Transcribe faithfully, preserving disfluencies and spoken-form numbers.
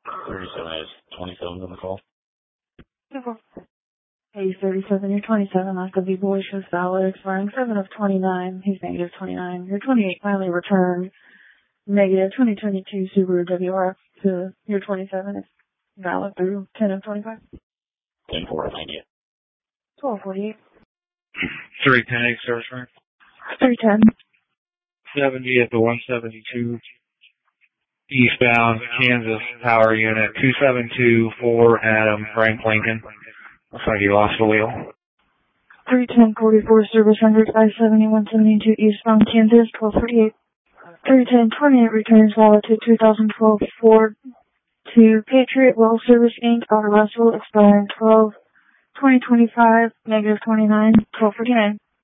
thirty-seven is twenty-seven on the call. Hey, thirty-seven, you're twenty-seven. Oscar V. Boy shows valid, expiring seven of twenty-nine. He's negative twenty-nine. You're twenty-eight, finally returned. Negative twenty twenty-two Subaru W R F to your twenty-seven. It's valid through ten of twenty-five. ten four ninety. twelve forty-eight. three ten eight service rank. three ten. seventy at the one seventy-two. Eastbound Kansas Power Unit two seven two four Adam Frank Lincoln. Looks like he lost the wheel. three ten forty-four service rendered five seventy one seventy-two eastbound Kansas twelve forty-eight. three ten twenty-eight returns valid to two thousand twelve Ford to Patriot Well Service Incorporated. Outer Russell expiring twelve twenty twenty-five negative twenty-nine twelve forty-nine.